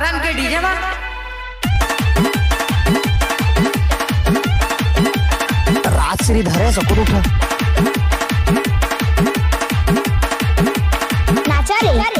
सारण के डीजे में राजश्री धरे सकून उठा नाचा रे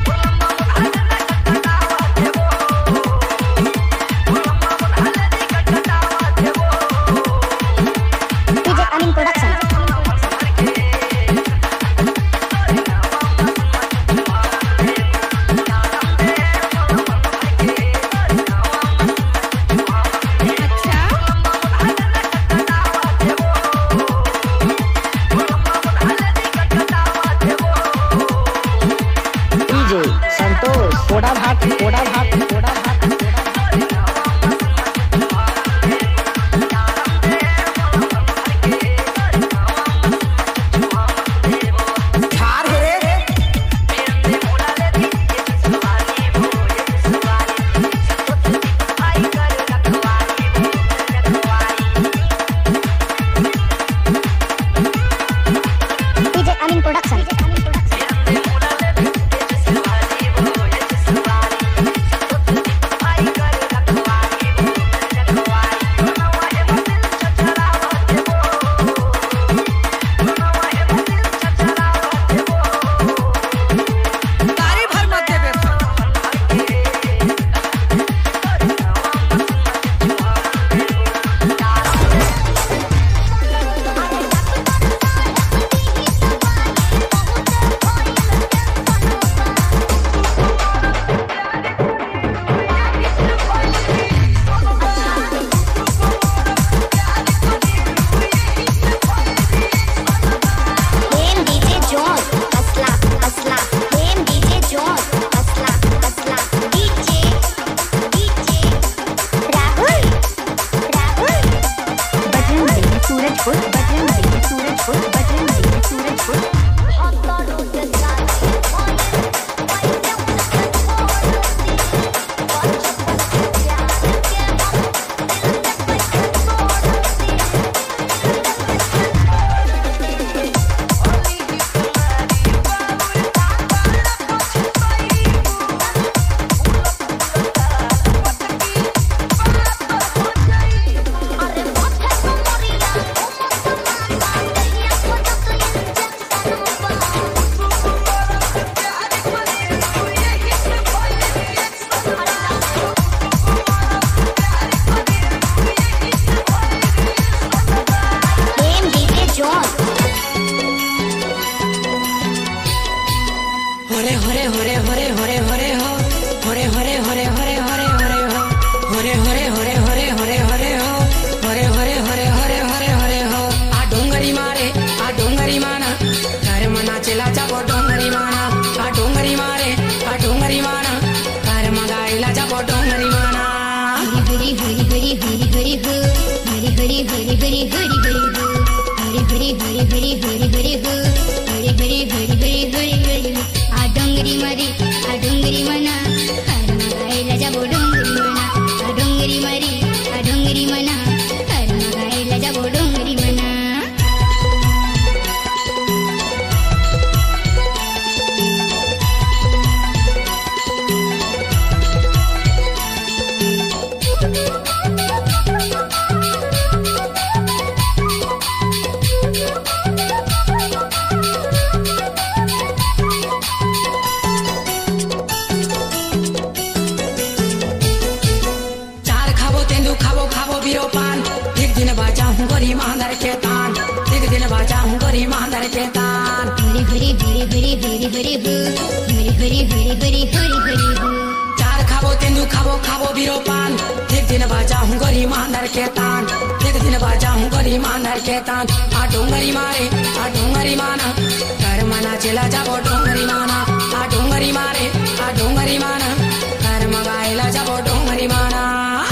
चार खाबो तेंदू खाबो खाबो बीरो पान एक दिन बाजा हूँ गरी मांदर के तान एक दिन बाजा हूँ गरी मांदर के तान आ डोंगरी मारे आ डोंगरी माना कर मना चला जाबो डोंगरी माना आ डोंगरी मारे आ डोंगरी माना कर मगाइला जाबो डोंगरी माना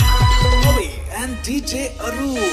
and DJ Aru.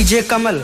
DJ Kamal.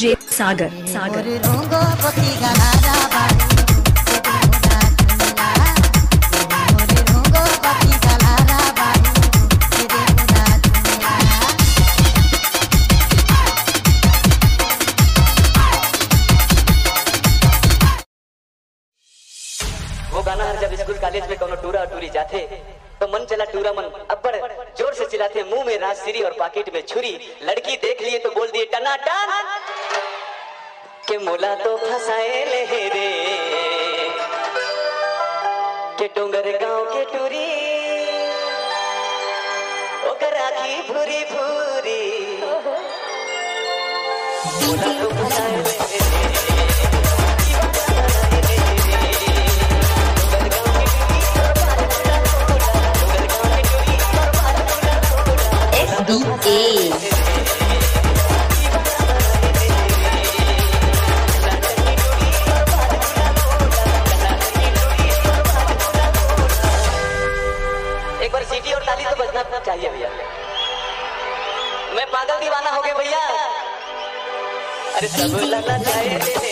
DJ Sagar. वो गाना हर जब स्कूल कॉलेज में कोनो टूरा टूरी जाते तो मन चला टूरा मन अब्बड़ जोर से चिल्लाते, मुंह में राजश्री और पॉकेट में छुरी, लड़की देख लिए तो बोल दिए टनाटन के मोला तो फसाए ले रे के डोंगर गांव के टूरी ओकर आखी भूरी भूरी मोला तो फसाए ले एक बार सीटी और ताली तो बजना चाहिए भैया। मैं पागल दीवाना हो गया भैया। अरे सब लगा चाहिए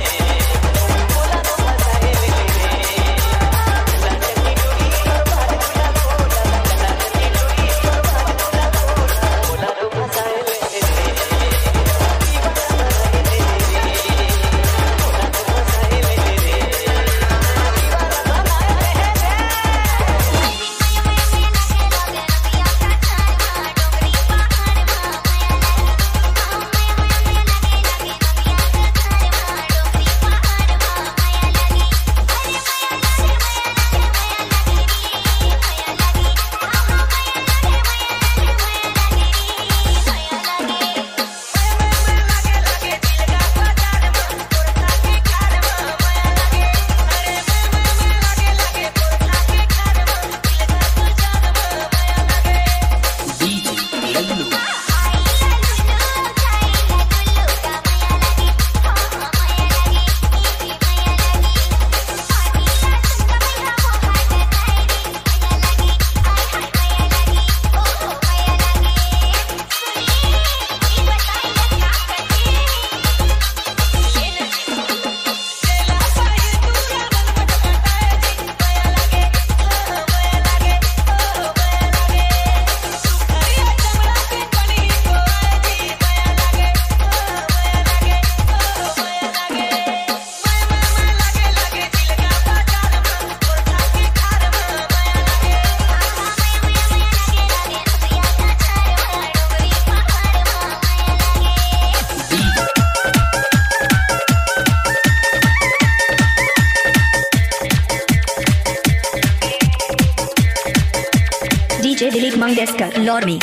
DJ Dilip Mangeskar, Lormi.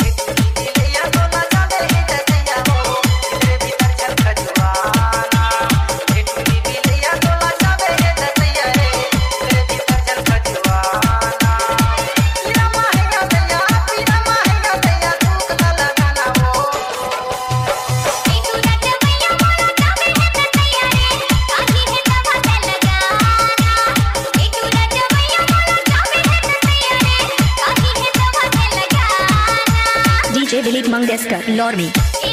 DJ Dilip Mangeskar, Lormi.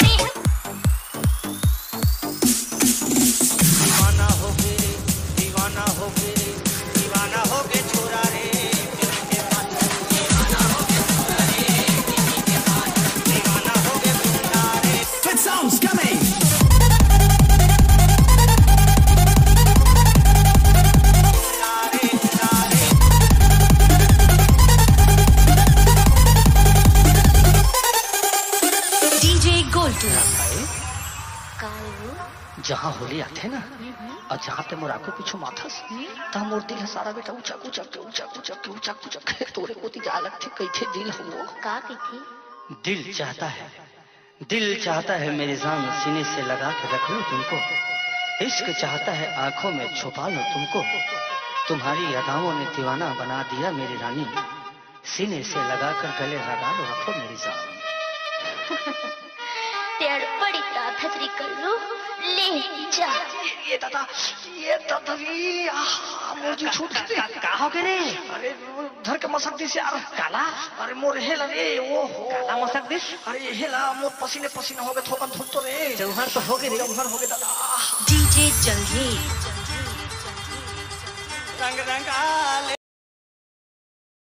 जहाँ होली आते ना और जहाँ पे मोराको पीछू माथस तहाँ मूर्ति है सारा बेटा ऊंचा ऊंचा के ऊंचा ऊंचा के ऊंचा ऊंचा के तोरे पोती जा लगते कैथे दिल हो का कथी दिल चाहता है मेरी जान सीने से लगा के रख लूं तुमको, इश्क चाहता है आंखों में छुपा लूं तुमको, तुम्हारी अदाओं ने दीवाना बना दिया मेरी रानी, सीने से लगा कर गले लगा लो रखो मेरी जान। तेड़ बड़ी ताकतरी कर लो ले जा। ये दादा रे मुझे छूट का हो गए रे। अरे धर के मसक दिस यार काला। अरे मोर हेला रे ओ हो काला मसक दिस। अरे हेला मोर पसीने पसीने हो गए थोकन थुल तो रे जौहर तो हो गए जौहर हो गए दादा। डीजे जंगी रंग रंग